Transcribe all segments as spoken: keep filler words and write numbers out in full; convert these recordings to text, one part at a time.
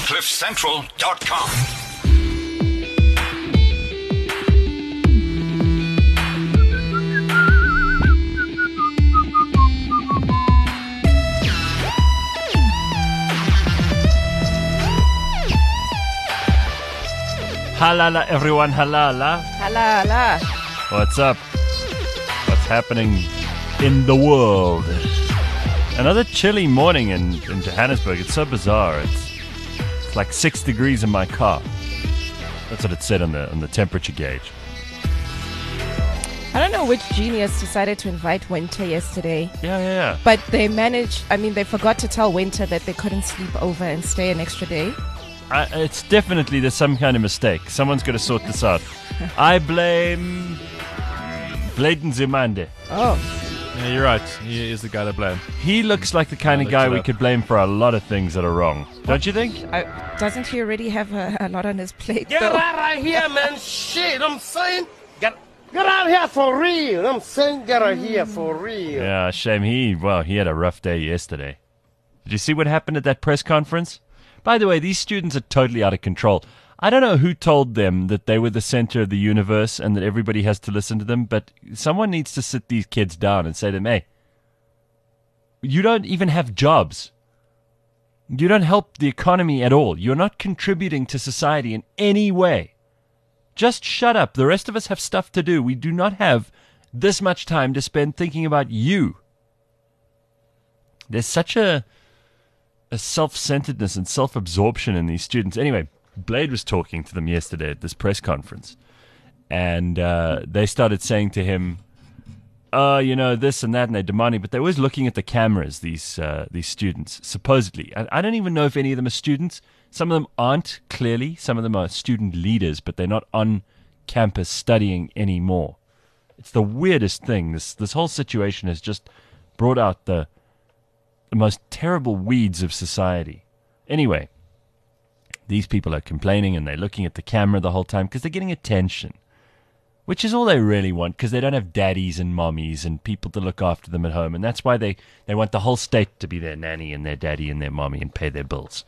cliff central dot com. Halala, everyone, halala. Halala. What's up? What's happening in the world? Another chilly morning in, in Johannesburg. It's so bizarre. It's, it's like six degrees in my car. That's what it said on the on the temperature gauge. I don't know which genius decided to invite Winter yesterday, Yeah, yeah, yeah. but they managed, I mean, they forgot to tell Winter that they couldn't sleep over and stay an extra day. I, it's definitely there's some kind of mistake. Someone's got to sort this out. I blame Bladen Zimande. Oh, Yeah, you're right. He is the guy to blame. He looks like the kind of looked guy it we up. could blame for a lot of things that are wrong. Don't you think? I, doesn't he already have a, a lot on his plate, Get though? out of here, man. Shit, I'm saying. Get, get out here for real. I'm saying get out here for real. Yeah, shame he, well, he had a rough day yesterday. Did you see what happened at that press conference? By the way, these students are totally out of control. I don't know who told them that they were the center of the universe and that everybody has to listen to them, but someone needs to sit these kids down and say to them, hey, you don't even have jobs. You don't help the economy at all. You're not contributing to society in any way. Just shut up. The rest of us have stuff to do. We do not have this much time to spend thinking about you. There's such a a self-centeredness and self-absorption in these students. Anyway, Blade was talking to them yesterday at this press conference, and uh, they started saying to him, "Oh, you know, this and that," and they're demanding, but they're always looking at the cameras, these uh, these students, supposedly. I, I don't even know if any of them are students. Some of them aren't, clearly. Some of them are student leaders, but they're not on campus studying anymore. It's the weirdest thing. This this whole situation has just brought out the the most terrible weeds of society. Anyway, these people are complaining and they're looking at the camera the whole time because they're getting attention, which is all they really want because they don't have daddies and mommies and people to look after them at home. And that's why they, they want the whole state to be their nanny and their daddy and their mommy and pay their bills.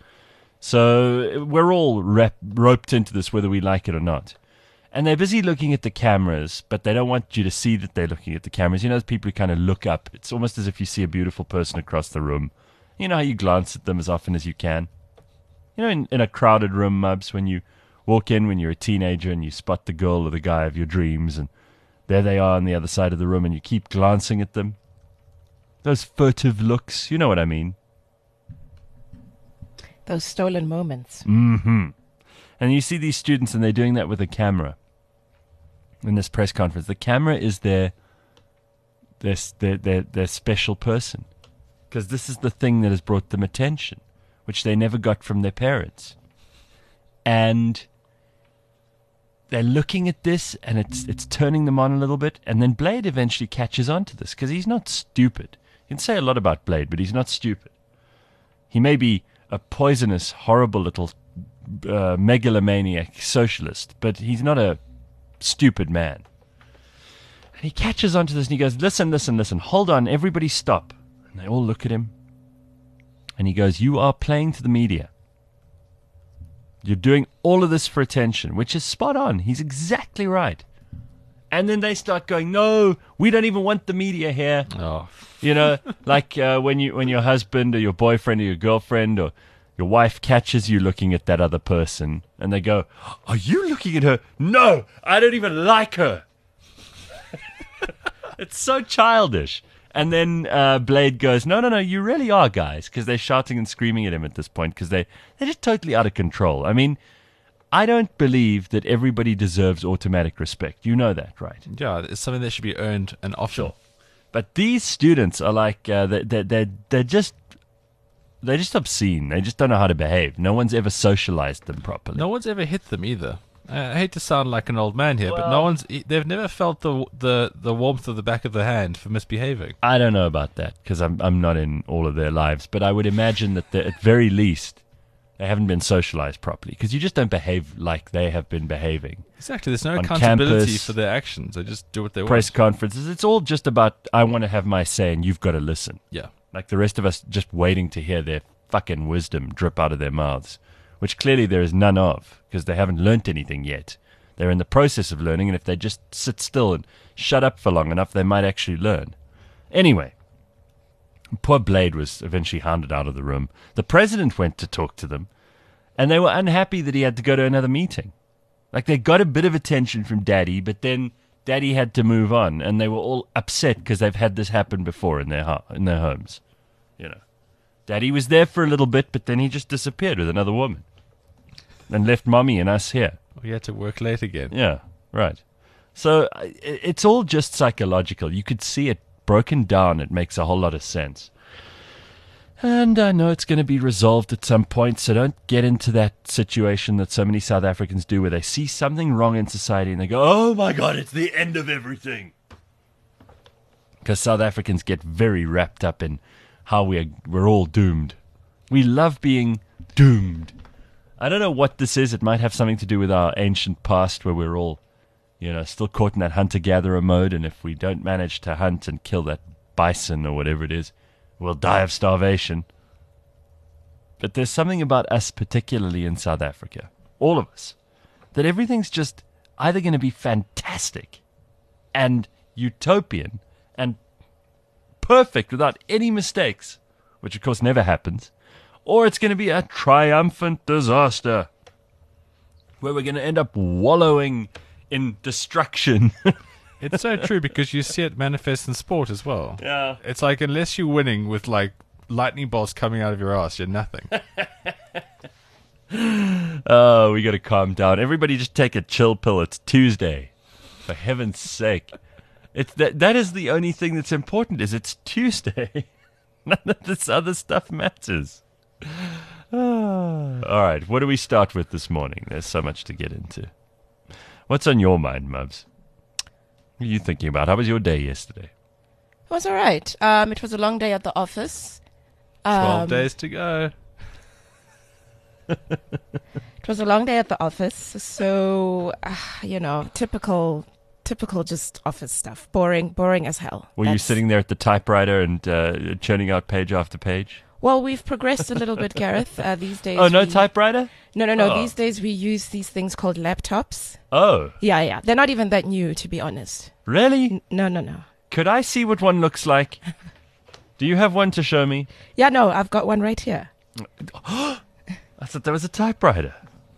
So we're all rep- roped into this whether we like it or not. And they're busy looking at the cameras, but they don't want you to see that they're looking at the cameras. You know, those people who kind of look up. It's almost as if you see a beautiful person across the room. You know how you glance at them as often as you can? You know, in, in a crowded room, Mubs, when you walk in when you're a teenager and you spot the girl or the guy of your dreams, and there they are on the other side of the room, and you keep glancing at them. Those furtive looks, you know what I mean? Those stolen moments. Mm-hmm. And you see these students, and they're doing that with a camera. In this press conference, the camera is their their their their, their special person, because this is the thing that has brought them attention, which they never got from their parents. And they're looking at this, and it's it's turning them on a little bit. And then Blade eventually catches on to this, because he's not stupid. You can say a lot about Blade, but he's not stupid. He may be a poisonous, horrible little uh, megalomaniac socialist, but he's not a stupid man. And he catches onto this and he goes, listen, listen, listen, hold on, everybody stop. And they all look at him. And he goes, you are playing to the media. You're doing all of this for attention, which is spot on. He's exactly right. And then they start going, no, we don't even want the media here. Oh, You know, like uh, when you when your husband or your boyfriend or your girlfriend or your wife catches you looking at that other person, and they go, are you looking at her? No, I don't even like her. It's so childish. And then uh, Blade goes, no, no, no, you really are, guys, because they're shouting and screaming at him at this point because they, they're just totally out of control. I mean, I don't believe that everybody deserves automatic respect. You know that, right? yeah, it's something that should be earned and often. Sure. But these students are like, uh, they're, they're, they're, they're just... They're just obscene. They just don't know how to behave. No one's ever socialized them properly. No one's ever hit them either. I hate to sound like an old man here, but no Well- one's. They've never felt the the the warmth of the back of the hand for misbehaving. I don't know about that because I'm I'm not in all of their lives. But I would imagine that they're- at very least they haven't been socialized properly because you just don't behave like they have been behaving. Exactly. There's no On accountability campus, for their actions. They just do what they Press want. conferences. It's all just about I want to have my say and you've got to listen. Yeah. Like the rest of us just waiting to hear their fucking wisdom drip out of their mouths which clearly there is none of, because they haven't learnt anything yet. They're in the process of learning, and if they just sit still and shut up for long enough, they might actually learn. Anyway, poor Blade was eventually hounded out of the room. The president went to talk to them, and they were unhappy that he had to go to another meeting. Like, they got a bit of attention from Daddy, but then Daddy had to move on, and they were all upset because they've had this happen before in their ho- in their homes. You know, Daddy was there for a little bit, but then he just disappeared with another woman and left Mommy and us here. We had to work late again. Yeah, right. So i- it's all just psychological. You could see it broken down. It makes a whole lot of sense. And I know it's going to be resolved at some point, so don't get into that situation that so many South Africans do where they see something wrong in society and they go, oh my God, it's the end of everything. Because South Africans get very wrapped up in how we are, we're all doomed. We love being doomed. I don't know what this is. It might have something to do with our ancient past where we're all, you know, still caught in that hunter-gatherer mode, and if we don't manage to hunt and kill that bison or whatever it is, we'll die of starvation. But there's something about us, particularly in South Africa, all of us, that everything's just either going to be fantastic and utopian and perfect without any mistakes, which of course never happens, or it's going to be a triumphant disaster where we're going to end up wallowing in destruction. It's so true because you see it manifest in sport as well. Yeah. It's like unless you're winning with like lightning bolts coming out of your ass, you're nothing. Oh, we got to calm down. Everybody just take a chill pill. It's Tuesday. For heaven's sake. It's that that is the only thing that's important is it's Tuesday. None of this other stuff matters. Ah. All right, what do we start with this morning? There's so much to get into. What's on your mind, Mubs? What are you thinking about? How was your day yesterday? It was all right. Um, it was a long day at the office. Twelve Um, days to go. It was a long day at the office, so uh, you know, typical, typical, just office stuff. Boring, boring as hell. Were you That's- sitting there at the typewriter and uh, churning out page after page? Well, we've progressed a little bit, Gareth. Uh, these days. Oh, no we- typewriter? No, no, no. Oh. These days we use these things called laptops. Oh, Yeah, yeah. They're not even that new, to be honest. really? N- No, no, no. Could I see what one looks like? Do you have one to show me? Yeah, no. I've got one right here. I thought there was a typewriter.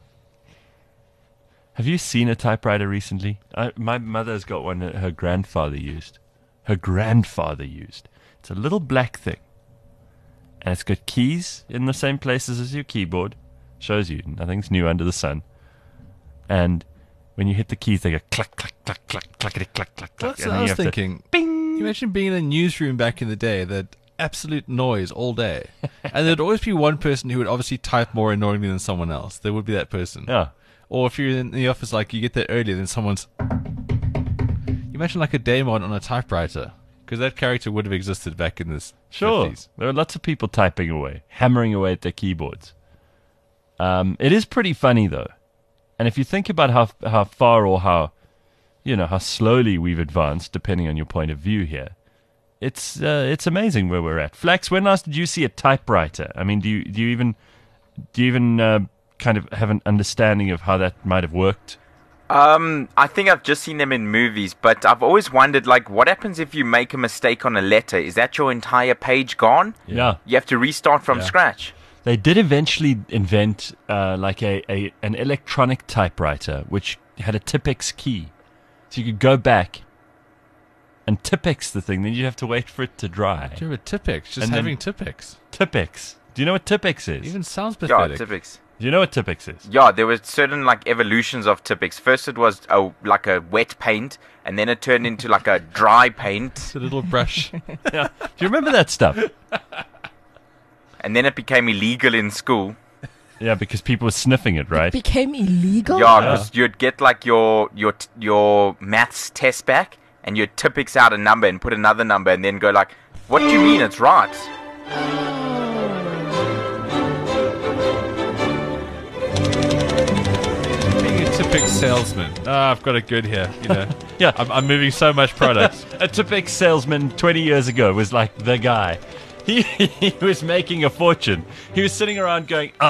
Have you seen a typewriter recently? I, my mother's got one that her grandfather used. Her grandfather used. It's a little black thing. And it's got keys in the same places as your keyboard. Shows you nothing's new under the sun. And when you hit the keys, they go clack, clack, clack, clack, clackety, clack, clack, clack. That's and what then I you was have to- thinking. Bing! Can you imagine being in a newsroom back in the day, that absolute noise all day. And there'd always be one person who would obviously type more annoyingly than someone else. There would be that person. Yeah. Or if you're in the office, like, you get there earlier than someone's... You imagine like a Daemon on a typewriter. Because that character would have existed back in this Sure. fifties. There are lots of people typing away, hammering away at their keyboards. Um, it is pretty funny, though. And if you think about how how far or how, you know, how slowly we've advanced, depending on your point of view here, it's uh, it's amazing where we're at. Flax, when last did you see a typewriter? I mean, do you do you even do you even uh, kind of have an understanding of how that might have worked? Um, I think I've just seen them in movies, but I've always wondered, like, what happens if you make a mistake on a letter? Is that your entire page gone? Yeah. You have to restart from Yeah. scratch. They did eventually invent uh, like a, a an electronic typewriter which had a Tipex key, so you could go back and Tipex the thing. Then you'd have to wait for it to dry. Do you have a Tipex? Just And then- having Tipex. Tipex. Do you know what Tipex is? It even sounds Yeah, pathetic. Tipex. Do you know what Tipex is? Yeah, there were certain, like, evolutions of Tipex. First it was a, like a wet paint, and then it turned into like a dry paint, It's a little brush. Yeah. Do you remember that stuff? and then it became illegal in school. Yeah, because people were sniffing it, right? Became illegal? Yeah, because you'd get like your your t- your maths test back, and you'd Tipex out a number and put another number, and then go like, "What do you mean it's right?" Being a Tipex salesman. Ah, I've got it good here. You know. Yeah. I'm, I'm moving so much product. A Tipex salesman twenty years ago was like the guy. He, he was making a fortune. He was sitting around going, ah,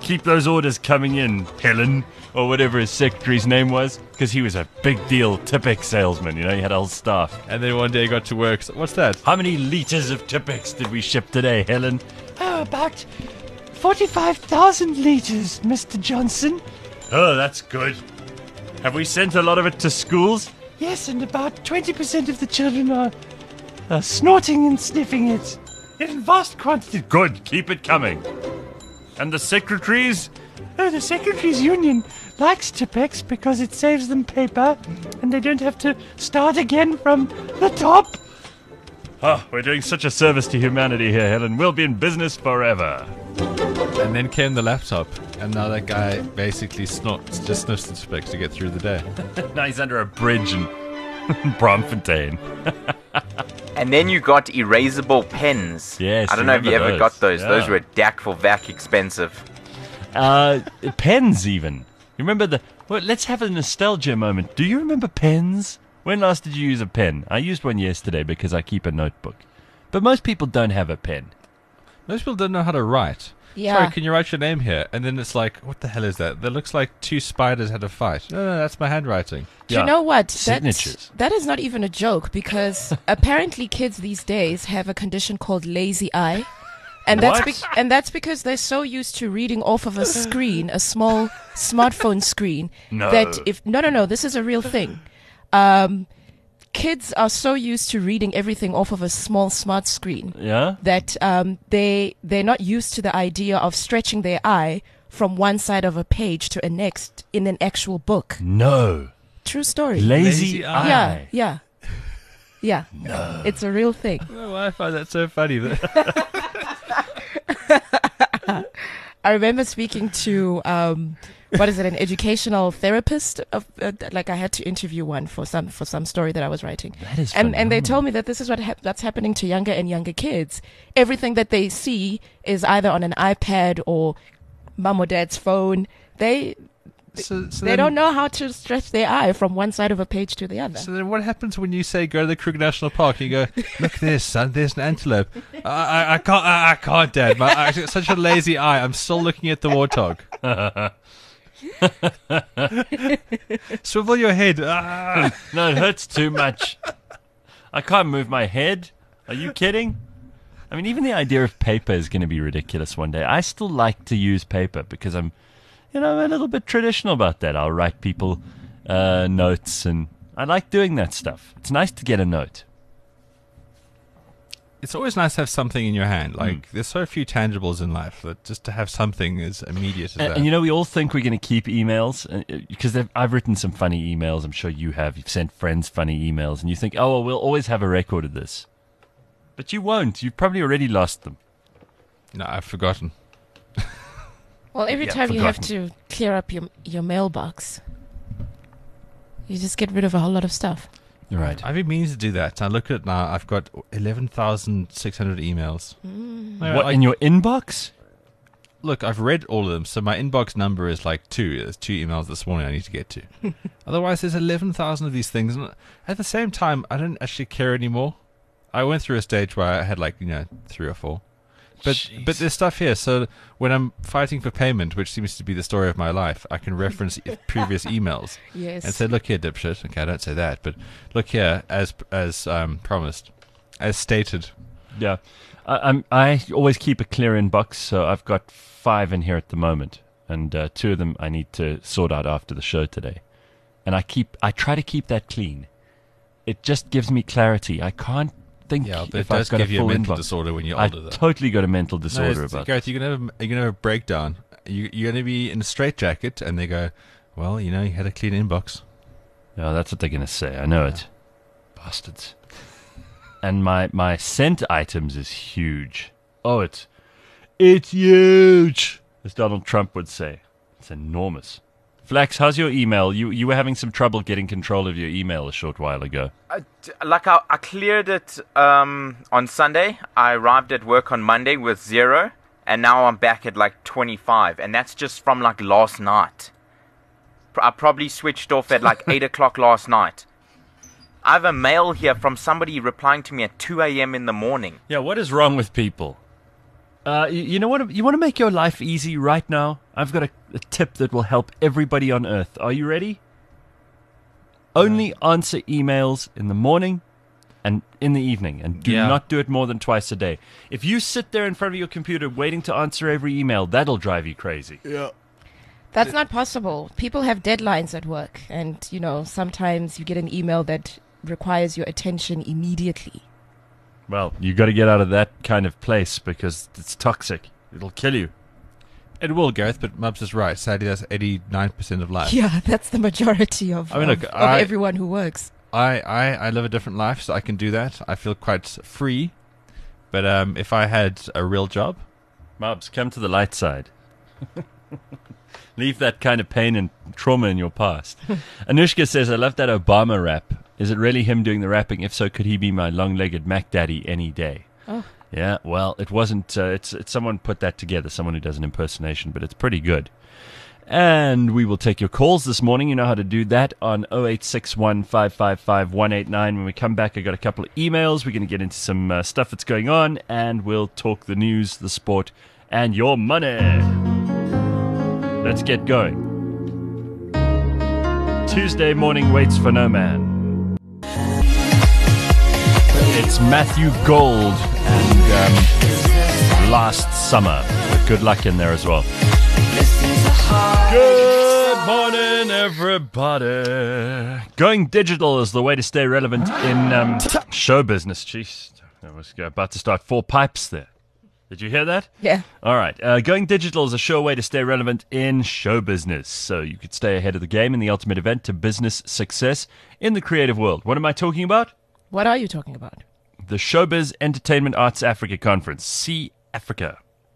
keep those orders coming in, Helen, or whatever his secretary's name was, because he was a big deal Tipex salesman, you know, he had a whole staff. And then one day he got to work. So what's that? How many liters of Tipex did we ship today, Helen? Oh, about forty-five thousand liters, Mister Johnson. Oh, that's good. Have we sent a lot of it to schools? Yes, and about twenty percent of the children are, are snorting and sniffing it in vast quantities. Good, keep it coming. And the secretaries? Oh, the secretaries' union likes Tipex because it saves them paper and they don't have to start again from the top. Oh, we're doing such a service to humanity here, Helen. We'll be in business forever. And then came the laptop, and now that guy basically snorts, just sniffs the Tipex to get through the day. Now he's under a bridge in Braamfontein. And then you got erasable pens. Yes, I don't know if you remember ever those. got those. Yeah. Those were dak for vac expensive. Uh, pens even. You remember the... Well, let's have a nostalgia moment. Do you remember pens? When last did you use a pen? I used one yesterday because I keep a notebook. But most people don't have a pen. Most people don't know how to write. Yeah. Sorry, can you write your name here? And then it's like, what the hell is that? That looks like two spiders had a fight. No, no, that's my handwriting. Do you know what? That's, Signatures. that is not even a joke because apparently kids these days have a condition called lazy eye. And that's What? be- and that's because they're so used to reading off of a screen, a small smartphone screen, No. that if no no no, this is a real thing. Um, kids are so used to reading everything off of a small smart screen Yeah? that um, they they're not used to the idea of stretching their eye from one side of a page to a next in an actual book. No. True story. Lazy, Lazy eye. Yeah, yeah, yeah. No. It's a real thing. Oh, I find that so funny. I remember speaking to um, what is it, an educational therapist? Of, uh, like I had to interview one for some for some story that I was writing. That is and and they phenomenal. told me that this is what hap- that's happening to younger and younger kids. Everything that they see is either on an iPad or mum or dad's phone. They so, so they then, don't know how to stretch their eye from one side of a page to the other. So then what happens when you say go to the Kruger National Park? You go, look this, son, there's an antelope. I, I, I can't, I, I can't, Dad. My, I got such a lazy eye. I'm still looking at the warthog. Swivel your head. Ah. No, it hurts too much. I can't move my head. Are you kidding? I mean, even the idea of paper is going to be ridiculous one day. I still like to use paper because I'm, you know, I'm a little bit traditional about that. I'll write people uh, notes, and I like doing that stuff. It's nice to get a note. It's always nice to have something in your hand. Like, there's so few tangibles in life that just to have something is immediate as And, that. and you know, we all think we're going to keep emails because I've written some funny emails. I'm sure you have. You've sent friends funny emails, and you think, oh, well, we'll always have a record of this. But you won't. You've probably already lost them. No, I've forgotten. Well, every Yeah, time you have forgotten. to clear up your your mailbox, you just get rid of a whole lot of stuff. You're right. I've been meaning to do that. I look at it now. I've got eleven thousand six hundred emails. No, What, like, in your inbox? look, I've read all of them, so my inbox number is like two. There's two emails this morning I need to get to. Otherwise, there's eleven thousand of these things. And at the same time, I don't actually care anymore. I went through a stage where I had like, you know, three or four. But Jeez. but there's stuff here. So when I'm fighting for payment, which seems to be the story of my life, I can reference e- previous emails Yes. and say, "Look here, dipshit." Okay, I don't say that, but look here, as as um, promised, as stated. Yeah. I, I'm, I always keep a clear inbox, so I've got five in here at the moment. And uh, two of them I need to sort out after the show today. And I keep, I try to keep that clean. It just gives me clarity. I can't think Yeah, but if it I've does got give a you a full mental inbox. disorder when you're I older, though. totally got a mental No, disorder it's- about Gareth, you're gonna have you're gonna have a breakdown. You, you're gonna be in a straitjacket, and they go, "Well, you know, you had a clean inbox." No, that's what they're going to say. I know it. Bastards. And my, my sent items is huge. Oh, it's it's huge, as Donald Trump would say. It's enormous. Flax, how's your email? You you were having some trouble getting control of your email a short while ago. Uh, d- like I, I cleared it um, on Sunday. I arrived at work on Monday with zero, and now I'm back at like twenty-five, and that's just from like last night. Pr- I probably switched off at like eight o'clock last night. I have a mail here from somebody replying to me at two a.m. in the morning. Yeah, what is wrong with people? Uh, you, you know what? You want to make your life easy right now? I've got a, a tip that will help everybody on Earth. Are you ready? Only answer emails in the morning and in the evening, and do Yeah. not do it more than twice a day. If you sit there in front of your computer waiting to answer every email, that'll drive you crazy. That's not possible. People have deadlines at work, and you know sometimes you get an email that requires your attention immediately. Well, you got to get out of that kind of place because it's toxic. It'll kill you. It will, Gareth, but Mubs is right. Sadly, that's eighty-nine percent of life. Yeah, that's the majority of, I mean, of, look, of I- everyone who works. I, I, I live a different life, so I can do that. I feel quite free. But um, if I had a real job, Mobs, come to the light side. Leave that kind of pain and trauma in your past. Anushka says, I love that Obama rap. Is it really him doing the rapping? If so, could he be my long-legged Mac Daddy any day? Oh. Yeah, well, it wasn't. Uh, it's, it's someone put that together, someone who does an impersonation, but it's pretty good. And we will take your calls this morning. You know how to do that on oh eight six one, five five five, one eight nine. When we come back, I got a couple of emails. We're going to get into some uh, stuff that's going on, and we'll talk the news, the sport, and your money. Let's get going. Tuesday morning waits for no man. It's Matthew Gold and um, Last Summer. With good luck in there as well. Good morning, everybody. Going digital is the way to stay relevant in um, show business. Jeez, I was about to start four pipes there. Did you hear that? Yeah. All right. Uh, going digital is a sure way to stay relevant in show business. So you could stay ahead of the game in the ultimate event to business success in the creative world. What am I talking about? What are you talking about? The Showbiz Entertainment Arts Africa Conference, C Africa.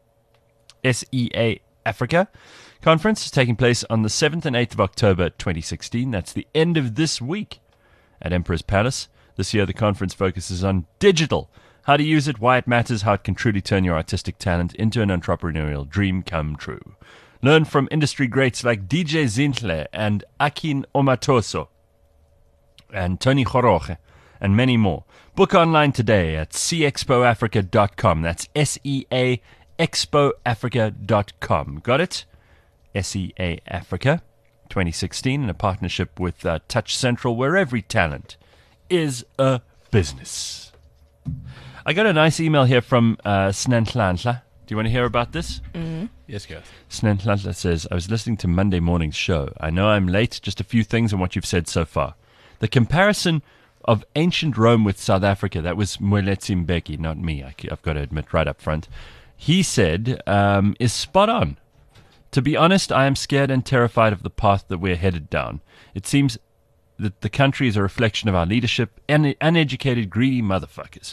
S E A Africa Conference is taking place on the seventh and eighth of October twenty sixteen. That's the end of this week at Emperor's Palace. This year the conference focuses on digital. How to use it, why it matters, how it can truly turn your artistic talent into an entrepreneurial dream come true. Learn from industry greats like D J Zintle and Akin Omatoso and Tony Joroge and many more. Book online today at c expo africa dot com. That's S E A expo africa dot com. Got it? S E A Africa twenty sixteen in a partnership with uh, Touch Central, where every talent is a business. I got a nice email here from uh, Snentlantla. Do you want to hear about this? yes, Gareth. Snentlantla says, I was listening to Monday morning's show. I know I'm late, just a few things on what you've said so far. The comparison of ancient Rome with South Africa, that was Moeletsi Mbeki, not me, I, I've got to admit right up front. He said, um, is spot on. To be honest, I am scared and terrified of the path that we're headed down. It seems that the country is a reflection of our leadership and uneducated, greedy motherfuckers.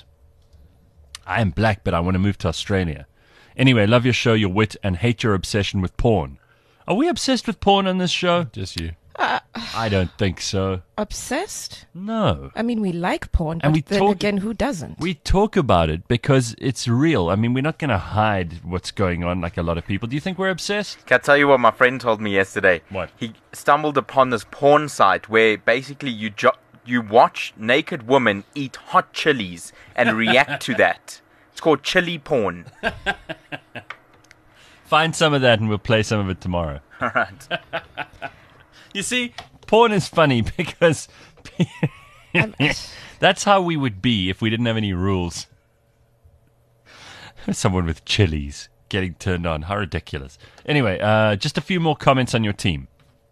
I am black, but I want to move to Australia. Anyway, love your show, your wit, and hate your obsession with porn. Are we obsessed with porn on this show? Just you. I don't think so. Obsessed? No. I mean, we like porn, but And we then talk- again, who doesn't? We talk about it because it's real. I mean, we're not going to hide what's going on like a lot of people. Do you think we're obsessed? Can I tell you what my friend told me yesterday? What? He stumbled upon this porn site where basically you jo- you watch naked women eat hot chilies and react to that. It's called chili porn. Find some of that and we'll play some of it tomorrow. All right. You see, porn is funny because Um, that's how we would be if we didn't have any rules. Someone with chilies getting turned on. How ridiculous. Anyway, uh, just a few more comments on your team.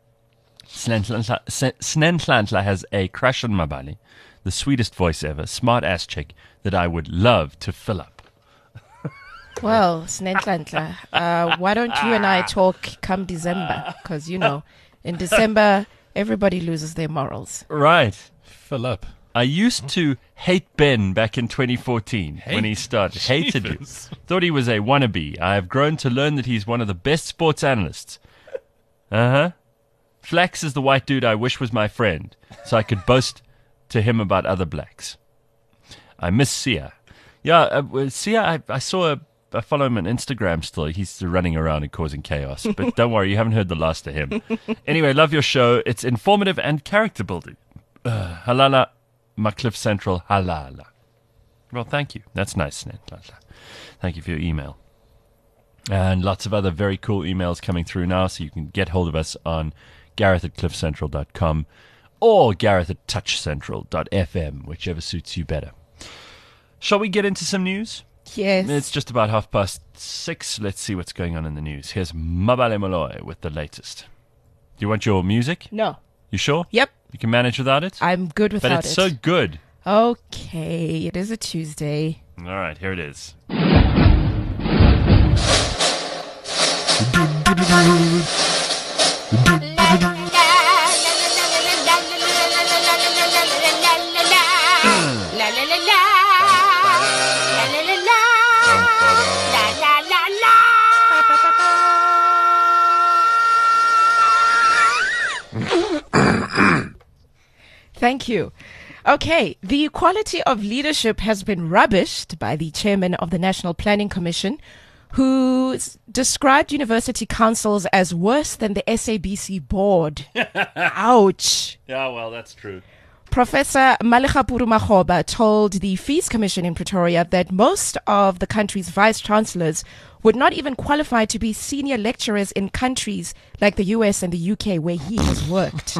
Snentlantla has a crush on Mabali, the sweetest voice ever, smart ass chick that I would love to fill up. Well, Snentlantla, uh, why don't you and I talk come December? Because, you know, in December, everybody loses their morals. Right. Fill up. I used to hate Ben back in twenty fourteen when he started. Hated you. Jesus. Thought he was a wannabe. I have grown to learn that he's one of the best sports analysts. Uh-huh. Flax is the white dude I wish was my friend, so I could boast to him about other blacks. I miss Sia. Yeah, uh, Sia, I, I saw a, I follow him on Instagram still. He's running around and causing chaos. But don't worry, you haven't heard the last of him. Anyway, love your show. It's informative and character building. Uh, halala, Macliff Central, halala. Well, thank you. That's nice, Snentlantla. Thank you for your email. And lots of other very cool emails coming through now, so you can get hold of us on Gareth at cliff central dot com or Gareth at touch central dot f m, whichever suits you better. Shall we get into some news? Yes. It's just about half past six. Let's see what's going on in the news. Here's Mabale Moloi with the latest. Do you want your music? No. You sure? Yep. You can manage without it? I'm good without it. But it's so good. Okay. It is a Tuesday. All right, here it is. Thank you. Okay, the quality of leadership has been rubbished by the chairman of the National Planning Commission, who s- described university councils as worse than the S A B C board. Ouch. Yeah, well, that's true. Professor Malekapuru Makgoba told the Fees Commission in Pretoria that most of the country's vice-chancellors would not even qualify to be senior lecturers in countries like the U S and the U K where he has worked.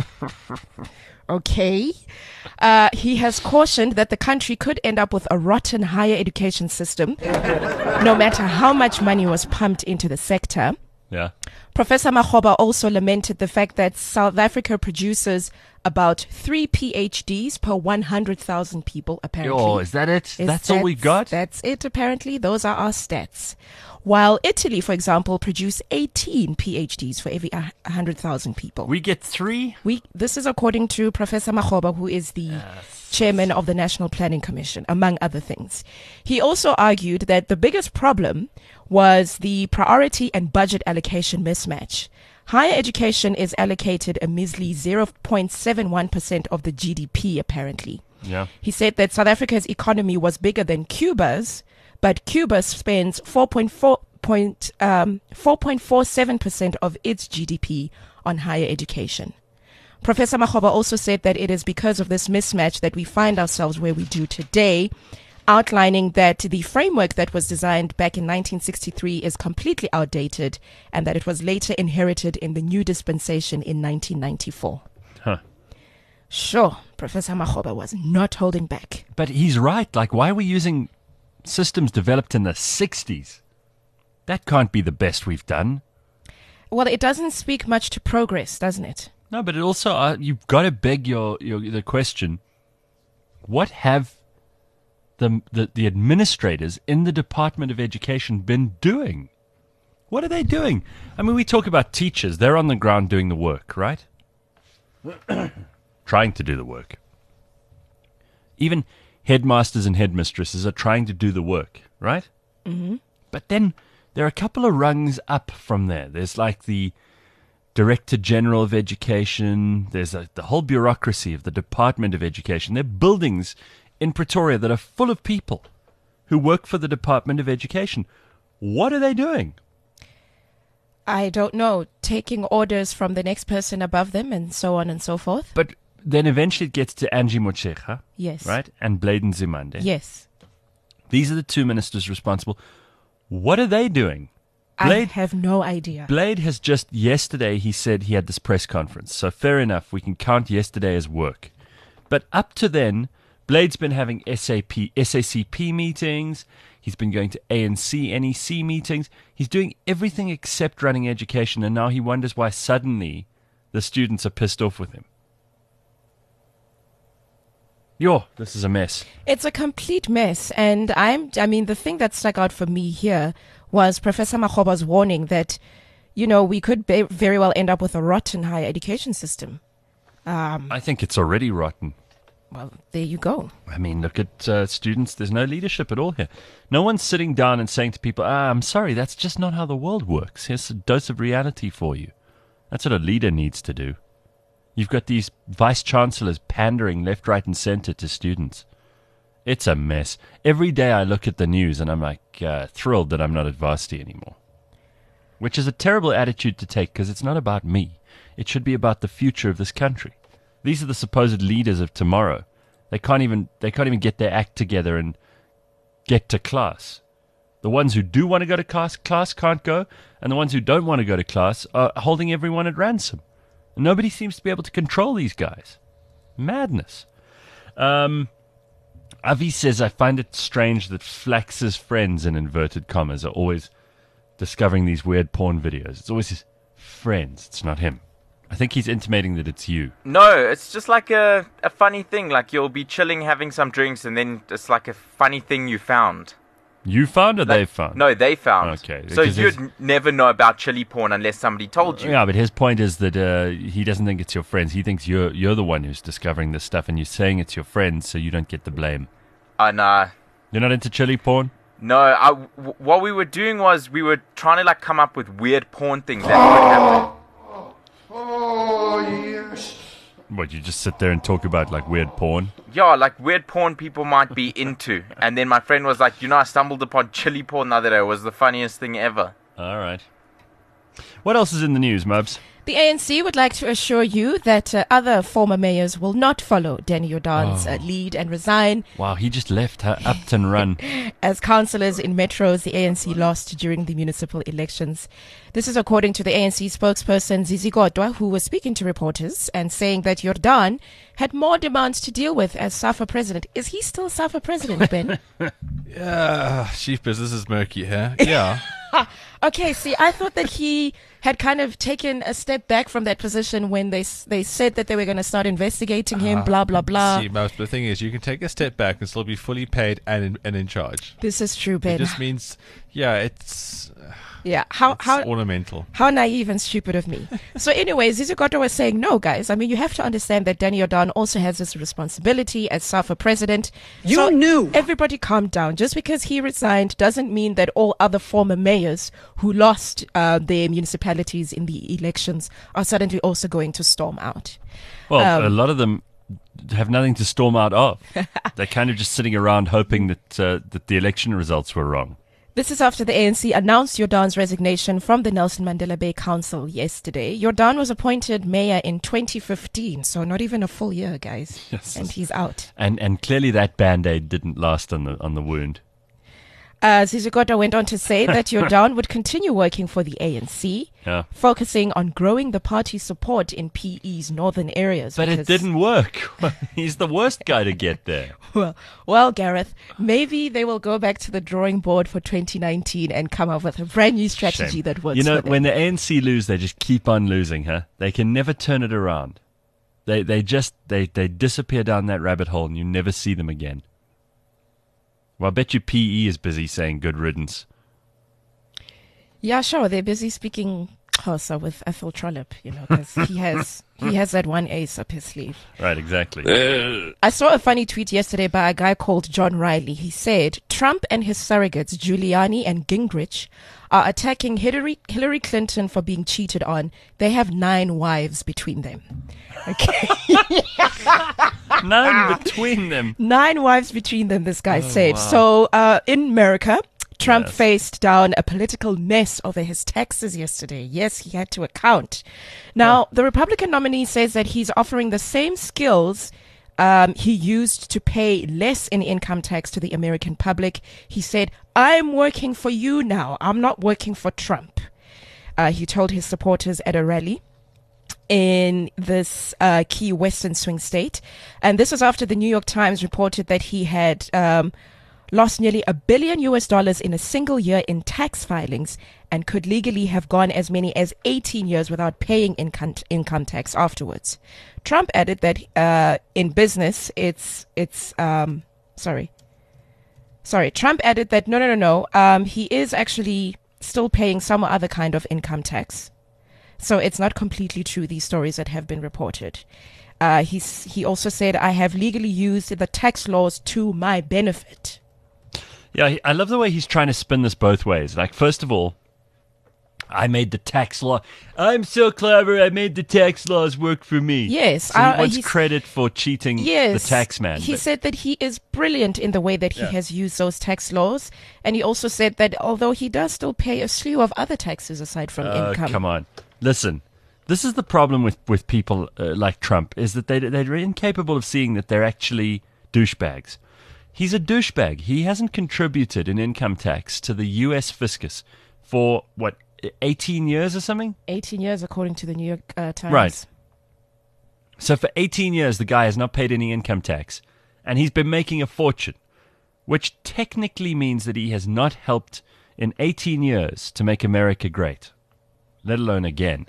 Okay. Uh, he has cautioned that the country could end up with a rotten higher education system, no matter how much money was pumped into the sector. Yeah. Professor Makgoba also lamented the fact that South Africa produces about three PhDs per one hundred thousand people, apparently. Oh, is that it? Is That's all we got? That's it, apparently. Those are our stats. While Italy, for example, produce eighteen PhDs for every uh, one hundred thousand people. We get three? We, this is according to Professor Makgoba, who is the chairman of the National Planning Commission, among other things. He also argued that the biggest problem was the priority and budget allocation mismatch. Higher education is allocated a measly zero point seven one percent of the G D P, apparently. Yeah. He said that South Africa's economy was bigger than Cuba's, but Cuba spends four point four point four point four seven percent of its G D P on higher education. Professor Makgoba also said that it is because of this mismatch that we find ourselves where we do today, outlining that the framework that was designed back in nineteen sixty-three is completely outdated and that it was later inherited in the new dispensation in nineteen ninety-four. Huh. Sure, Professor Makgoba was not holding back. But he's right. Like, why are we using systems developed in the sixties? That can't be the best we've done. Well, it doesn't speak much to progress, doesn't it? No, but it also, uh, you've got to beg your, your the question, what have the, the the administrators in the Department of Education been doing? What are they doing? I mean, we talk about teachers. They're on the ground doing the work, right? Trying to do the work. Even headmasters and headmistresses are trying to do the work, right? Mm-hmm. But then there are a couple of rungs up from there. There's like the Director General of Education. There's a, the whole bureaucracy of the Department of Education. There are buildings in Pretoria that are full of people who work for the Department of Education. What are they doing? I don't know. Taking orders from the next person above them and so on and so forth. But then eventually it gets to Angie Motshekga, Yes. right? And Bladen Zimande. Yes. These are the two ministers responsible. What are they doing? I Blade, have no idea. Blade has just, yesterday he said he had this press conference. So fair enough, we can count yesterday as work. But up to then, Blade's been having S A P, S A C P meetings. He's been going to A N C, N E C meetings. He's doing everything except running education. And now he wonders why suddenly the students are pissed off with him. Yo, this is a mess. It's a complete mess. And I'm, I mean, the thing that stuck out for me here was Professor Makgoba's warning that, you know, we could be, very well end up with a rotten higher education system. Um, I think it's already rotten. well, there you go. I mean, look at uh, students. There's no leadership at all here. No one's sitting down and saying to people, ah, I'm sorry, that's just not how the world works. Here's a dose of reality for you. That's what a leader needs to do. You've got these vice-chancellors pandering left, right, and center to students. It's a mess. Every day I look at the news and I'm like uh, thrilled that I'm not at varsity anymore. Which is a terrible attitude to take because it's not about me. It should be about the future of this country. These are the supposed leaders of tomorrow. They can't even they can't even get their act together and get to class. The ones who do want to go to class, class can't go, and the ones who don't want to go to class are holding everyone at ransom. And nobody seems to be able to control these guys. Madness. Um, Avi says, I find it strange that Flax's friends, in inverted commas, are always discovering these weird porn videos. It's always his friends. It's not him. I think he's intimating that it's you. No, it's just like a, a funny thing. Like you'll be chilling, having some drinks, and then it's like a funny thing you found. You found or Like- they found? No, they found. Okay, So because you'd his- n- never know about chili porn unless somebody told you. Yeah, but his point is that uh, he doesn't think it's your friends. He thinks you're you're the one who's discovering this stuff, and you're saying it's your friends, so you don't get the blame. And uh, You're not into chili porn? no, I, w- what we were doing was we were trying to like come up with weird porn things that would happen. Oh, yes. What, you just sit there and talk about like weird porn? Yeah, like weird porn people might be into. And then my friend was like, you know, I stumbled upon chili porn the other day. It was the funniest thing ever. All right. What else is in the news, Mubs? The A N C would like to assure you that uh, other former mayors will not follow Danny Jordan's uh, lead and resign. Wow, he just left her Upton Run. As councillors in metros the A N C lost during the municipal elections. This is according to the A N C spokesperson Zizi Kodwa, who was speaking to reporters and saying that Jordan had more demands to deal with as SAFA president. Is he still SAFA president, Ben? Yeah, chief business is murky here. Yeah. Okay, see, I thought that he had kind of taken a step back from that position when they s- they said that they were going to start investigating him, blah, blah, blah. See, most the thing is, you can take a step back and still be fully paid and in, and in charge. This is true, It Ben. just means, yeah, it's, Yeah, how it's how ornamental. how naive and stupid of me. So anyways, Zizukoto was saying, no, guys, I mean, you have to understand that Danny Jordan also has this responsibility as SAFA president. You So knew. Everybody calm down. Just because he resigned doesn't mean that all other former mayors who lost uh, their municipalities in the elections are suddenly also going to storm out. Well, Um, a lot of them have nothing to storm out of. They're kind of just sitting around hoping that uh, that the election results were wrong. This is after the A N C announced Jordan's resignation from the Nelson Mandela Bay Council yesterday. Jordan was appointed mayor in twenty fifteen, so not even a full year, guys. Yes. And he's out. And and clearly that band-aid didn't last on the on the wound. Uh, Zizugota went on to say that Jordan would continue working for the A N C, Yeah. focusing on growing the party's support in P E's northern areas. But it because- didn't work. He's the worst guy to get there. Well, well, Gareth, maybe they will go back to the drawing board for twenty nineteen and come up with a brand new strategy Shame. that works You know, for them. when the A N C lose, they just keep on losing, huh? They can never turn it around. They they just they, they disappear down that rabbit hole and you never see them again. Well, I bet you P E is busy saying good riddance. Yeah, sure. They're busy speaking Xhosa with Ethel Trollip, you know, because he has he has that one ace up his sleeve. Right, exactly. I saw a funny tweet yesterday by a guy called John Riley. He said Trump and his surrogates, Giuliani and Gingrich, are attacking Hillary Hillary Clinton for being cheated on. They have nine wives between them. Okay. None between them. Nine wives between them, this Oh, guy said. So uh, in America, Trump Yes. faced down a political mess over his taxes yesterday. Yes, he had to account. Now, the Republican nominee says that he's offering the same skills um, he used to pay less in income tax to the American public. He said, I'm working for you now. I'm not working for Trump. Uh, he told his supporters at a rally in this uh, key Western swing state. And this was after the New York Times reported that he had um, lost nearly a billion U S dollars in a single year in tax filings and could legally have gone as many as eighteen years without paying income, income tax afterwards. Trump added that uh, in business, it's, it's um, sorry. Sorry, Trump added that no, no, no, no. Um, he is actually still paying some other kind of income tax. So it's not completely true, these stories that have been reported. Uh, he's, he also said, I have legally used the tax laws to my benefit. Yeah, he- I love the way he's trying to spin this both ways. Like, first of all, I made the tax law. I'm so clever. I made the tax laws work for me. Yes, So he uh, wants he's- credit for cheating Yes. the tax man. He but- said that he is brilliant in the way that he Yeah. has used those tax laws. And he also said that although he does still pay a slew of other taxes aside from Oh, income. come on. Listen, this is the problem with, with people uh, like Trump, is that they, they're incapable of seeing that they're actually douchebags. He's a douchebag. He hasn't contributed in income tax to the U S fiscus for, what, eighteen years or something? eighteen years, according to the New York uh, Times. Right. So for eighteen years, the guy has not paid any income tax, and he's been making a fortune, which technically means that he has not helped in eighteen years to make America great, let alone again.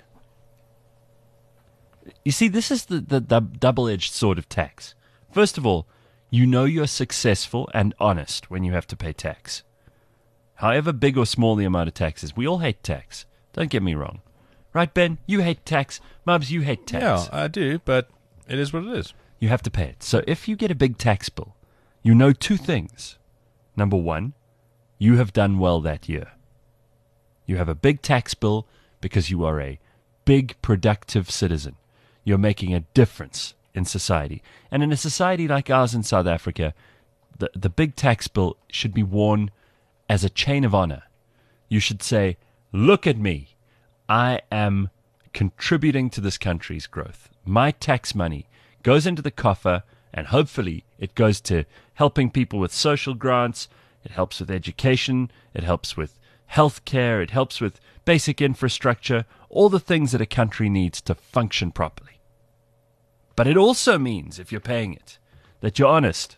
You see, this is the, the, the double-edged sword of tax. First of all, you know you're successful and honest when you have to pay tax. However big or small the amount of tax is, we all hate tax. Don't get me wrong. Right, Ben? You hate tax. Mubs, you hate tax. Yeah, I do, but it is what it is. You have to pay it. So if you get a big tax bill, you know two things. Number one, you have done well that year. You have a big tax bill because you are a big, productive citizen. You're making a difference in society. And in a society like ours in South Africa, the, the big tax bill should be worn as a chain of honor. You should say, look at me. I am contributing to this country's growth. My tax money goes into the coffer, and hopefully it goes to helping people with social grants. It helps with education. It helps with health care. It helps with basic infrastructure, all the things that a country needs to function properly. But it also means, if you're paying it, that you're honest.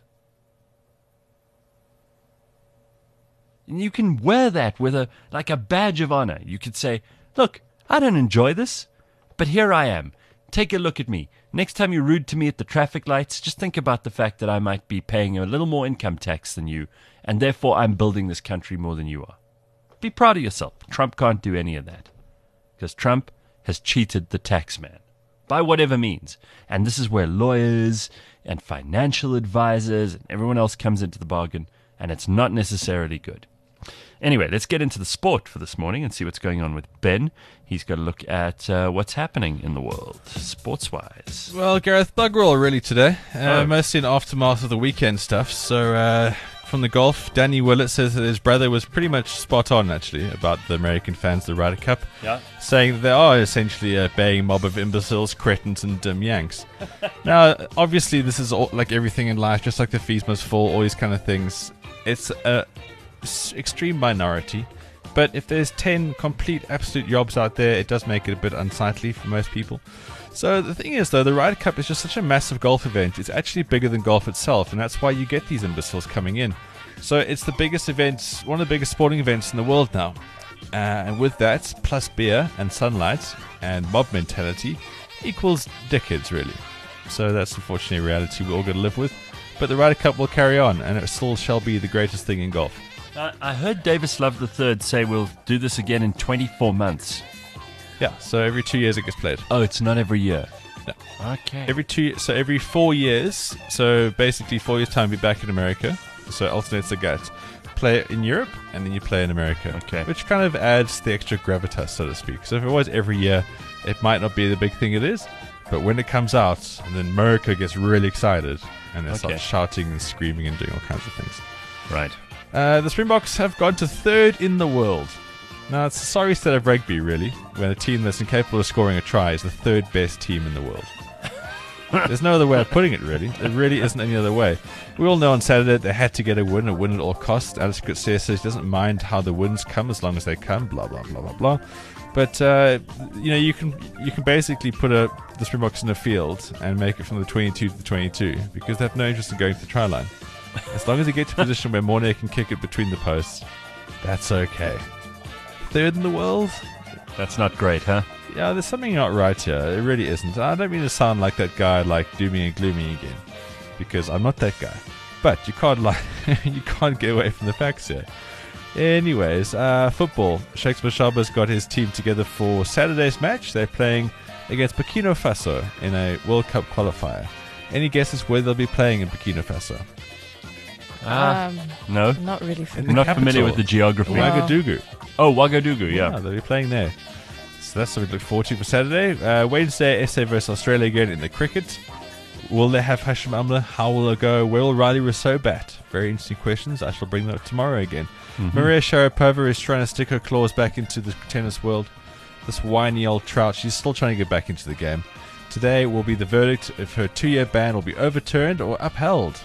And you can wear that with a like a badge of honor. You could say, look, I don't enjoy this, but here I am. Take a look at me. Next time you're rude to me at the traffic lights, just think about the fact that I might be paying a little more income tax than you, and therefore I'm building this country more than you are. Be proud of yourself. Trump can't do any of that, because Trump has cheated the tax man by whatever means. And this is where lawyers and financial advisors and everyone else comes into the bargain, and it's not necessarily good. Anyway, let's get into the sport for this morning and see what's going on with Ben. He's got to look at uh, what's happening in the world, sports-wise. Well, Gareth, bugger all really today. Uh, Oh. Mostly in aftermath of the weekend stuff. So, uh, from the golf, Danny Willett says that his brother was pretty much spot on, actually, about the American fans of the Ryder Cup. Yeah. Saying that they are essentially a baying mob of imbeciles, cretins, and dumb yanks. Now, obviously, this is all, like everything in life, just like the fees must fall, all these kind of things. It's a s- extreme minority. But if there's ten complete, absolute yobs out there, it does make it a bit unsightly for most people. So the thing is, though, the Ryder Cup is just such a massive golf event. It's actually bigger than golf itself, and that's why you get these imbeciles coming in. So it's the biggest event, one of the biggest sporting events in the world now. Uh, and with that, plus beer and sunlight and mob mentality, equals dickheads, really. So that's unfortunately a reality we all got to live with. But the Ryder Cup will carry on, and it still shall be the greatest thing in golf. I I heard Davis Love the third say we'll do this again in twenty-four months. Yeah, so every two years it gets played. Oh, it's not every year. No. Okay. Every two, so every four years. So basically, four years time, be back in America. So it alternates the gut. Play it in Europe, and then you play in America. Okay. Which kind of adds the extra gravitas, so to speak. So if it was every year, it might not be the big thing it is. But when it comes out, and then America gets really excited, and they Okay. start shouting and screaming and doing all kinds of things. Right. Uh, the Springboks have gone to third in the world. Now, it's a sorry state of rugby, really, when a team that's incapable of scoring a try is the third best team in the world. There's no other way of putting it, really. There really isn't any other way. We all know on Saturday they had to get a win, a win at all costs. Alex Coetzee says he doesn't mind how the wins come as long as they come, blah, blah, blah, blah, blah. But, uh, you know, you can you can basically put a, the Springboks in a field and make it from the twenty-two to the twenty-two because they have no interest in going to the try line. As long as you get to a position where Mornay can kick it between the posts, that's okay. Third in the world? That's not great, huh? Yeah, there's something not right here. It really isn't. I don't mean to sound like that guy, like doomy and gloomy again, because I'm not that guy. But you can't like you can't get away from the facts here. Anyways, uh, football. Shakes Mashaba's got his team together for Saturday's match. They're playing against Burkina Faso in a World Cup qualifier. Any guesses where they'll be playing in Burkina Faso? Ah, Um, no? not really. In Familiar. the Not capital. familiar with the geography. No. Ouagadougou. Oh, Ouagadougou, Yeah, yeah. they'll be playing there. So that's something to look forward to for Saturday. Uh, Wednesday, S A versus Australia again in the cricket. Will they have Hashim Amla? How will it go? Where will Riley Rousseau bat? Very interesting questions. I shall bring them up tomorrow again. Maria Sharapova is trying to stick her claws back into the tennis world. This whiny old trout, she's still trying to get back into the game. Today will be the verdict if her two-year ban will be overturned or upheld.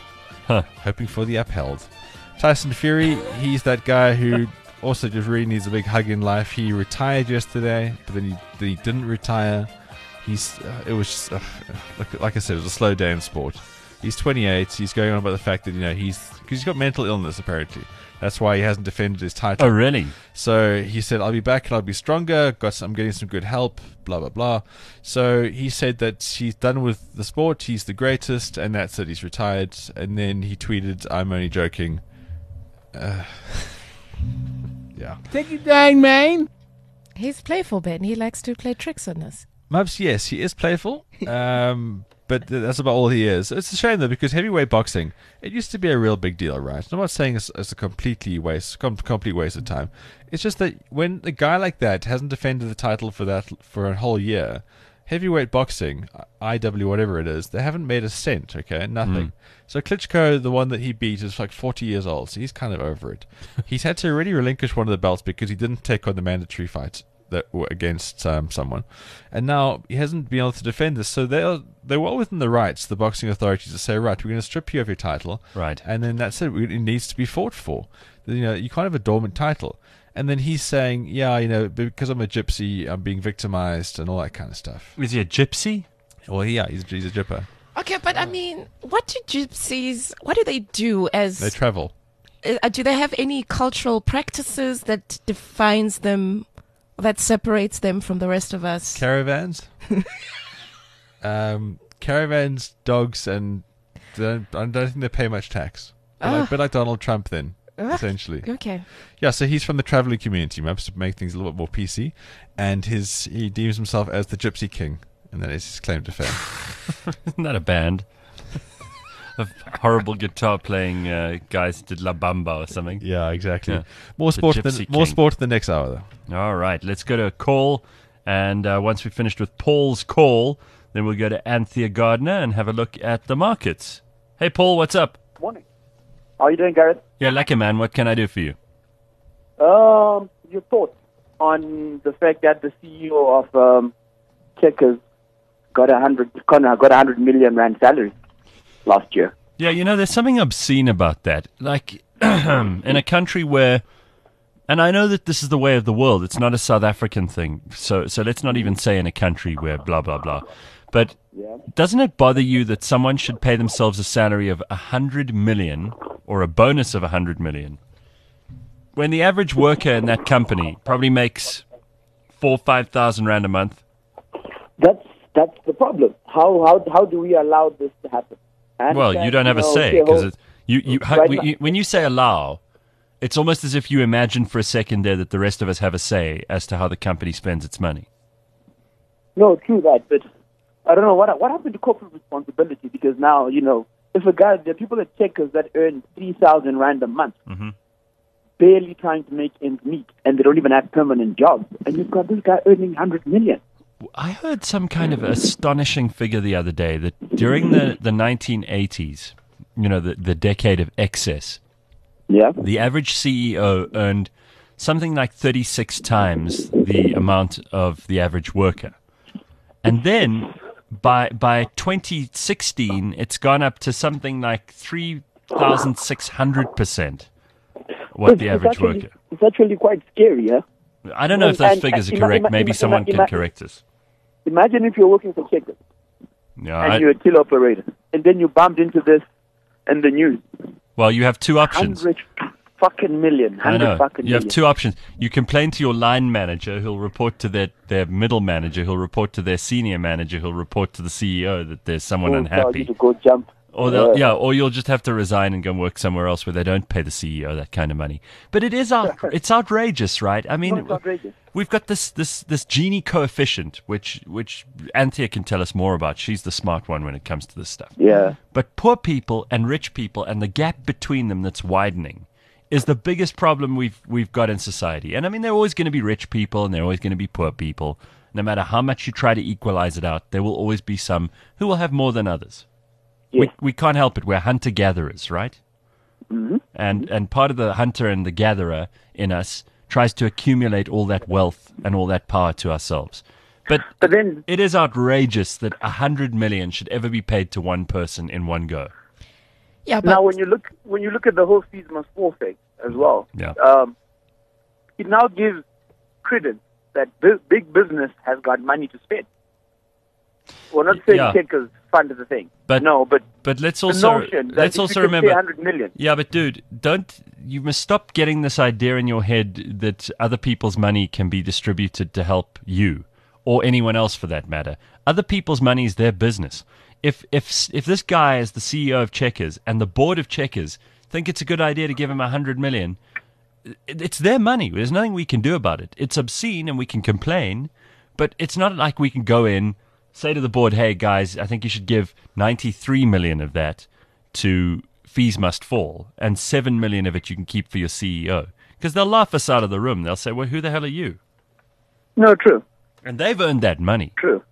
hoping for the upheld. Tyson Fury, he's that guy who also just really needs a big hug in life. He retired yesterday, but then he, then he didn't retire. He's uh, it was just, uh, like, like I said, it was a slow day in sport. He's twenty-eight. He's going on about the fact that you know he's because he's got mental illness apparently. That's why he hasn't defended his title. Oh, really? So he said, "I'll be back and I'll be stronger. Got some, I'm getting some good help." Blah blah blah. So he said that he's done with the sport. He's the greatest, and that's it. He's retired. And then he tweeted, "I'm only joking." Uh, yeah. Take it down, man. He's playful, Ben. He likes to play tricks on us. Mubs, yes, he is playful, um, but th- that's about all he is. It's a shame, though, because heavyweight boxing, it used to be a real big deal, right? I'm not saying it's, it's a completely waste, com- complete waste of time. It's just that when a guy like that hasn't defended the title for that for a whole year, heavyweight boxing, I W, whatever it is, they haven't made a cent, okay? Nothing. Mm. So Klitschko, the one that he beat, is like forty years old, so he's kind of over it. He's had to already relinquish one of the belts because he didn't take on the mandatory fight that were against um, someone, and now he hasn't been able to defend this. So they're they're well within the rights, the boxing authorities, to say, right, we're going to strip you of your title, Right. and then that's it. It needs to be fought for. You know, you can't have a dormant title. And then he's saying, yeah, you know, because I'm a gypsy, I'm being victimized and all that kind of stuff. Is he a gypsy? Well, yeah, he's, he's a gypper. Okay, but I mean, what do gypsies, what do they do as, They travel. uh, do they have any cultural practices that defines them, that separates them from the rest of us? Caravans. um, caravans, dogs, and don't, I don't think they pay much tax. But Ah. like, a bit like Donald Trump then, Ah, essentially. Okay. Yeah, so he's from the traveling community, maps to make things a little bit more P C, and his he deems himself as the Gypsy King, and that is his claim to fame. Isn't that a band? Of horrible guitar playing uh, guys did La Bamba or something. Yeah, exactly. Yeah. More The sport. Gypsy The, more King. sport in the next hour, though. All right, let's go to a call. And uh, once we've finished with Paul's call, then we'll go to Anthea Gardner and have a look at the markets. Hey, Paul, what's up? Morning. How are you doing, Gareth? Yeah, lucky man. What can I do for you? Um, your thoughts on the fact that the C E O of um, Checkers got a hundred, got a hundred million rand salary last year. Yeah, you know, there's something obscene about that. Like, in a country where, and I know that this is the way of the world. It's not a South African thing. So, so let's not even say in a country where blah, blah, blah. But Yeah. doesn't it bother you that someone should pay themselves a salary of a hundred million or a bonus of a hundred million when the average worker in that company probably makes four, five thousand rand a month? That's that's the problem. How how how do we allow this to happen? I Well, understand, you don't have a know, say shareholders- because you, you, how, Right we- now- you, when you say allow, it's almost as if you imagine for a second there that the rest of us have a say as to how the company spends its money. No, true that, but I don't know what what happened to corporate responsibility, because now, you know, if a guy, there are people at Checkers that earn three thousand rand a month, Mhm. barely trying to make ends meet, and they don't even have permanent jobs, and you've got this guy earning one hundred million. I heard some kind of astonishing figure the other day that during the, the nineteen eighties, you know, the, the decade of excess, Yeah. the average C E O earned something like thirty-six times the amount of the average worker. And then by by twenty sixteen, it's gone up to something like three thousand six hundred percent what the It's- it's average actually, worker. It's actually quite scary, yeah? I don't know if those and- figures are and ima- correct. ima- Maybe ima- someone ima- can ima- correct us. Imagine if you're working for Checkers, Yeah, and I- you're a till operator, and then you bumped into this in the news. well, you have two options. Hundred fucking million. I Hundred know. fucking You have million. two options. You complain to your line manager, who'll report to their, their middle manager, who'll report to their senior manager, who'll report to the C E O that there's someone Won't tell you unhappy. to go jump. Or they'll, Yeah. yeah, or you'll just have to resign and go and work somewhere else where they don't pay the C E O that kind of money. But it is out, it's outrageous, right? I mean, No, it's outrageous. we've got this this this Gini coefficient, which which Anthea can tell us more about. She's the smart one when it comes to this stuff. Yeah. But poor people and rich people and the gap between them that's widening is the biggest problem we've we've got in society. And I mean, there are always going to be rich people and there are always going to be poor people. No matter how much you try to equalize it out, there will always be some who will have more than others. Yes. We we can't help it. We're hunter gatherers, right? Mm-hmm. And and part of the hunter and the gatherer in us tries to accumulate all that wealth and all that power to ourselves. But But then, it is outrageous that a hundred million should ever be paid to one person in one go. Yeah, but Now, when you look when you look at the whole fees must fall thing as well, Yeah. um, it now gives credence that bu- big business has got money to spend. We're not saying Yeah. checkers funded the thing. But- no, but But let's the also notion that let's if also you can pay remember. one hundred million. Yeah, but dude, don't you must stop getting this idea in your head that other people's money can be distributed to help you or anyone else for that matter. Other people's money is their business. If if if this guy is the C E O of Checkers and the board of Checkers think it's a good idea to give him a hundred million, it- it's their money. There's nothing we can do about it. It's obscene and we can complain, but it's not like we can go in, say to the board, hey guys, I think you should give ninety-three million of that to Fees Must Fall, and seven million of it you can keep for your C E O. Because they'll laugh us out of the room. They'll say, well, who the hell are you? No, true, And they've earned that money. true.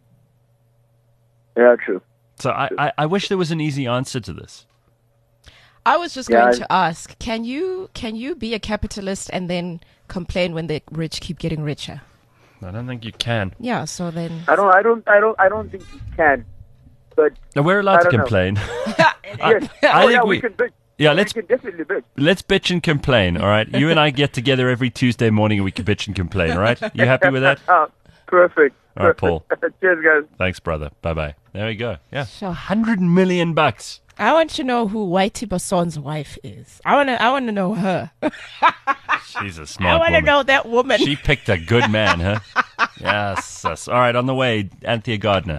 Yeah, true. So I, I, I wish there was an easy answer to this. I was just Yeah, going I- to ask, can you can you be a capitalist and then complain when the rich keep getting richer? I don't think you can. Yeah, so then I don't, I don't, I don't, I don't think you can. But No, we're allowed I to don't know. complain. yes, I oh, think yeah, we, we- can bitch. yeah, we let's- can definitely bitch. Let's bitch and complain, all right? You and I get together every Tuesday morning and we can bitch and complain, all right? You happy with that? Oh, perfect. All right, perfect. Paul. Cheers, guys. Thanks, brother. Bye-bye. There we go. Yeah. Sure. Hundred million bucks. I want to know who Whitey Basson's wife is. I want to I want to know her. She's a I smart want to woman. know that woman. She picked a good man, huh? Yes, yes. All right, on the way, Anthea Gardner.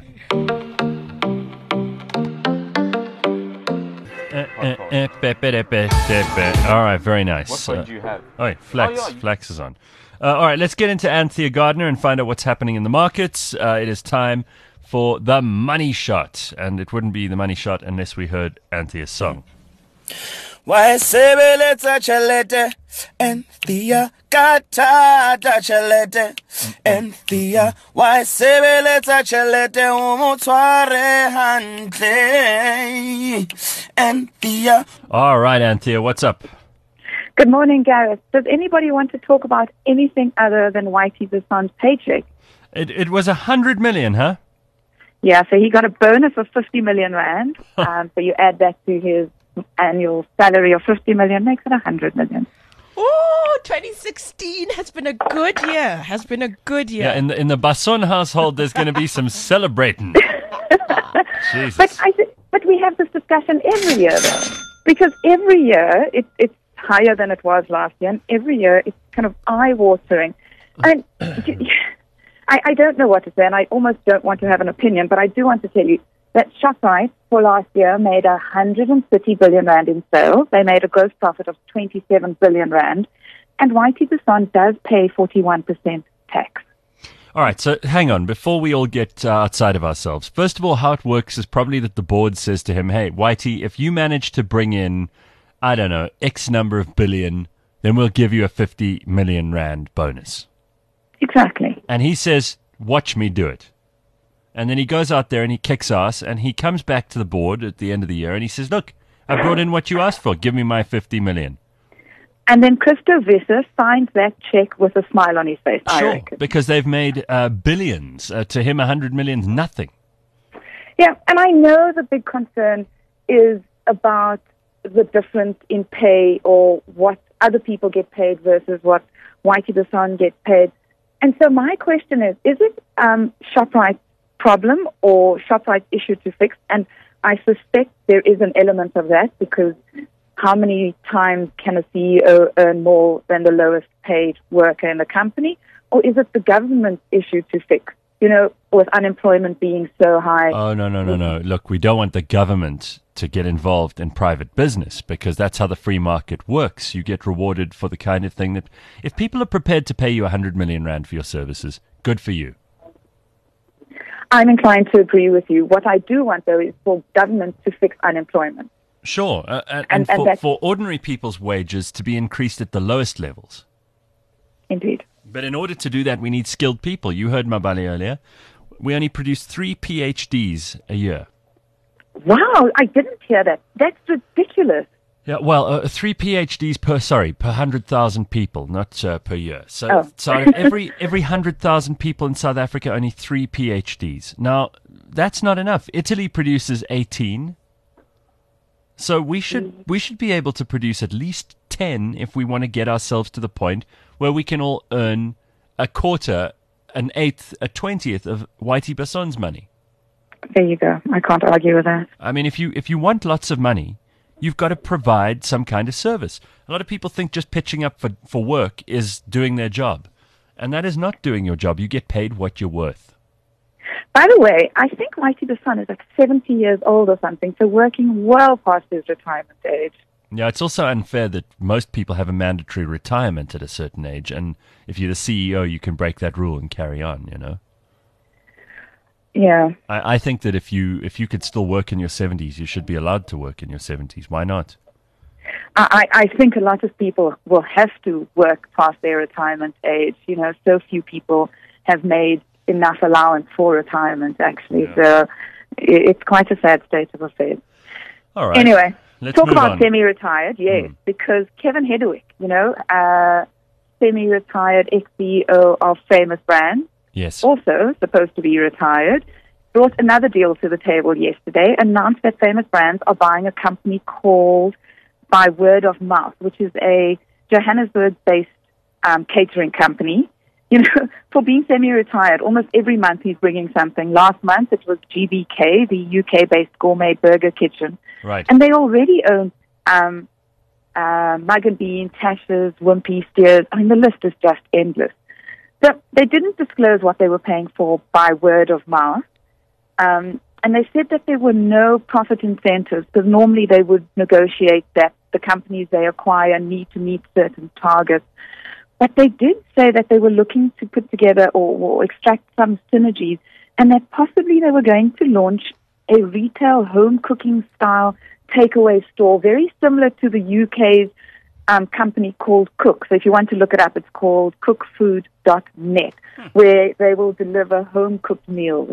Eh, eh, eh, pe, pe, de, pe, de, pe. All right, very nice. What phone Uh, do you have? Oh, wait, Flex. Oh, yeah, you- Flex is on. Uh, all right, let's get into Anthea Gardner and find out what's happening in the markets. Uh, it is time for the money shot, and it wouldn't be the money shot unless we heard Anthea's song. Wayesebeletsa chelete Anthea kata chelete Anthea wayesebeletsa chelete umutware hantle Anthea. All right, Anthea, what's up? Good morning, Gareth. Does anybody want to talk about anything other than Whitey Basson's paycheck? It it was a hundred million, huh? Yeah, so he got a bonus of fifty million rand. um, so you add that to his annual salary of fifty million, makes it one hundred million. Ooh, twenty sixteen has been a good year. Has been a good year. Yeah, in the in the Basson household, there's going to be some celebrating. Jesus. But I th- but we have this discussion every year, though, because every year it, it's higher than it was last year, and every year it's kind of eye-watering. And I, I don't know what to say, and I almost don't want to have an opinion, but I do want to tell you that Shoprite for last year made one hundred thirty billion rand in sales. They made a gross profit of twenty-seven billion rand, and Whitey Basson does pay forty-one percent tax. All right, so hang on. Before we all get uh, outside of ourselves, first of all, how it works is probably that the board says to him, hey, Whitey, if you manage to bring in, I don't know, X number of billion, then we'll give you a fifty million rand bonus. Exactly. And he says, watch me do it. And then he goes out there and he kicks ass and he comes back to the board at the end of the year and he says, look, I brought in what you asked for. Give me my fifty million. And then Christo Visser signs that check with a smile on his face, I Sure, reckon. because they've made uh, billions. Uh, to him, a hundred million's nothing. Yeah, and I know the big concern is about the difference in pay or what other people get paid versus what Whitey Basson gets paid. And so my question is, is it um, Shoprite's problem or Shoprite's issue to fix? And I suspect there is an element of that, because how many times can a C E O earn more than the lowest paid worker in the company? Or is it the government's issue to fix? You know, with unemployment being so high. Oh, no, no, no, no. Look, we don't want the government to get involved in private business because that's how the free market works. You get rewarded for the kind of thing that if people are prepared to pay you one hundred million rand for your services, good for you. I'm inclined to agree with you. What I do want, though, is for government to fix unemployment. Sure. Uh, and And- and, and for, that's- for ordinary people's wages to be increased at the lowest levels. Indeed. But in order to do that, we need skilled people. You heard Mabali earlier. We only produce three P H Ds a year. Wow, I didn't hear that. That's ridiculous. Yeah, well, uh, three P H Ds per sorry per hundred thousand people, not uh, per year. So, Oh. so out of every every hundred thousand people in South Africa, only three P H Ds. Now, that's not enough. Italy produces eighteen. So we should we should be able to produce at least ten if we want to get ourselves to the point where we can all earn a quarter, an eighth, a twentieth of Whitey Basson's money. There you go. I can't argue with that. I mean, if you if you want lots of money, you've got to provide some kind of service. A lot of people think just pitching up for, for work is doing their job. And that is not doing your job. You get paid what you're worth. By the way, I think Whitey Basson is like seventy years old or something, so working well past his retirement age. Yeah, it's also unfair that most people have a mandatory retirement at a certain age. And if you're the C E O, you can break that rule and carry on, you know? Yeah. I, I think that if you if you could still work in your seventies, you should be allowed to work in your seventies. Why not? I, I think a lot of people will have to work past their retirement age. You know, so few people have made enough allowance for retirement, actually. Yeah. So it, it's quite a sad state of affairs. All right. Anyway, Let's talk move about on. semi-retired, yes, Mm. because Kevin Hedwick, you know, uh, semi-retired ex-C E O of Famous Brands, Yes. also supposed to be retired, brought another deal to the table yesterday, announced that Famous Brands are buying a company called By Word of Mouth, which is a Johannesburg-based um, catering company. You know, for being semi-retired, almost every month he's bringing something. Last month it was G B K, the U K-based gourmet burger kitchen. Right. And they already own um, uh, Mug and Bean, Tashes, Wimpy, Steers. I mean, the list is just endless. So they didn't disclose what they were paying for by word of mouth. Um, and they said that there were no profit incentives because normally they would negotiate that the companies they acquire need to meet certain targets. But they did say that they were looking to put together or, or extract some synergies and that possibly they were going to launch a retail home cooking style takeaway store, very similar to the U K's um, company called Cook. So if you want to look it up, it's called cook food dot net, hmm. where they will deliver home-cooked meals,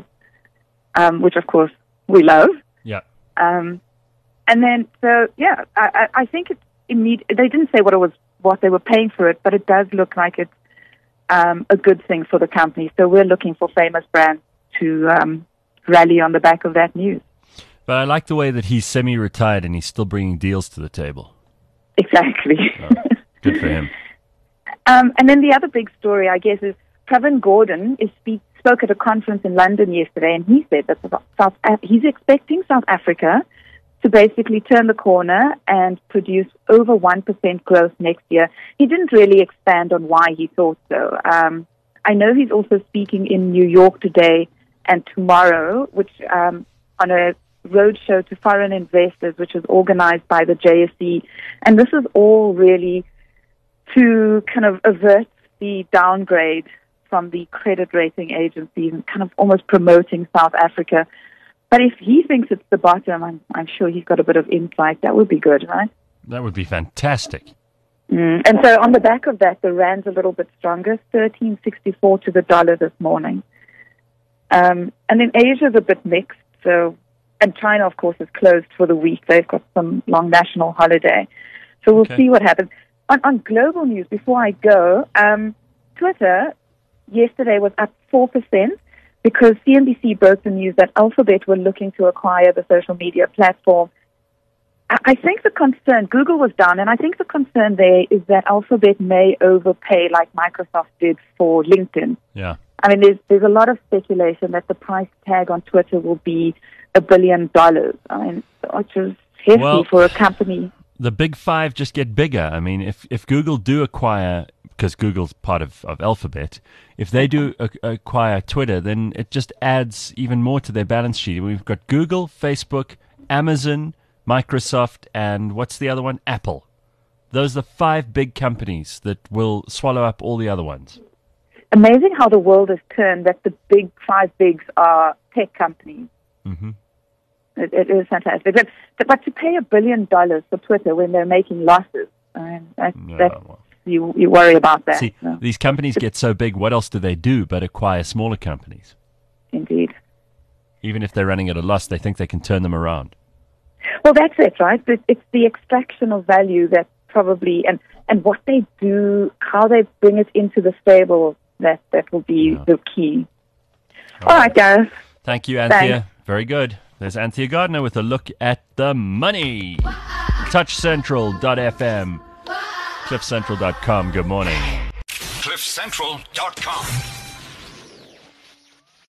um, which, of course, we love. Yeah. Um, and then, so, yeah, I, I think it's immediate. They didn't say what it was, what they were paying for it, but it does look like it's um, a good thing for the company. So we're looking for Famous Brands to um, rally on the back of that news. But I like the way that he's semi-retired and he's still bringing deals to the table. Exactly. Oh, good for him. Um, and then the other big story, I guess, is Pravin Gordhan is speak, spoke at a conference in London yesterday, and he said that South, he's expecting South Africa to basically turn the corner and produce over one percent growth next year. He didn't really expand on why he thought so. Um, I know he's also speaking in New York today and tomorrow, which um, on a roadshow to foreign investors, which is organized by the J S E. And this is all really to kind of avert the downgrade from the credit rating agencies and kind of almost promoting South Africa. But if he thinks it's the bottom, I'm, I'm sure he's got a bit of insight. That would be good, right? That would be fantastic. Mm. And so on the back of that, the rand's a little bit stronger, thirteen sixty-four to the dollar this morning. Um, and then Asia's a bit mixed. So, and China, of course, is closed for the week. They've got some long national holiday. So we'll Okay. see what happens. On, on global news, before I go, um, Twitter yesterday was up four percent because C N B C broke the news that Alphabet were looking to acquire the social media platform. I, I think the concern, Google was down, and I think the concern there is that Alphabet may overpay like Microsoft did for LinkedIn. Yeah. I mean, there's there's a lot of speculation that the price tag on Twitter will be a billion dollars. I mean, which is hefty Well, for a company. The big five just get bigger. I mean, if, if Google do acquire, because Google's part of, of Alphabet, if they do a, acquire Twitter, then it just adds even more to their balance sheet. We've got Google, Facebook, Amazon, Microsoft, and what's the other one? Apple. Those are the five big companies that will swallow up all the other ones. Amazing how the world has turned, that the big five bigs are tech companies. Mm-hmm. It, it is fantastic. But, but to pay a billion dollars for Twitter when they're making losses, I mean, that, No, that, well. you, you worry about that. See, so. these companies get so big, what else do they do but acquire smaller companies? Indeed. Even if they're running at a loss, they think they can turn them around. Well, that's it, right? It, it's the extraction of value that probably, and, and what they do, how they bring it into the stable, that, that will be Yeah. the key. All right, guys. Thank you, Anthea. Thanks. Very good. There's Anthea Gardner with a look at the money. touch central dot f m. cliff central dot com. Good morning. cliff central dot com.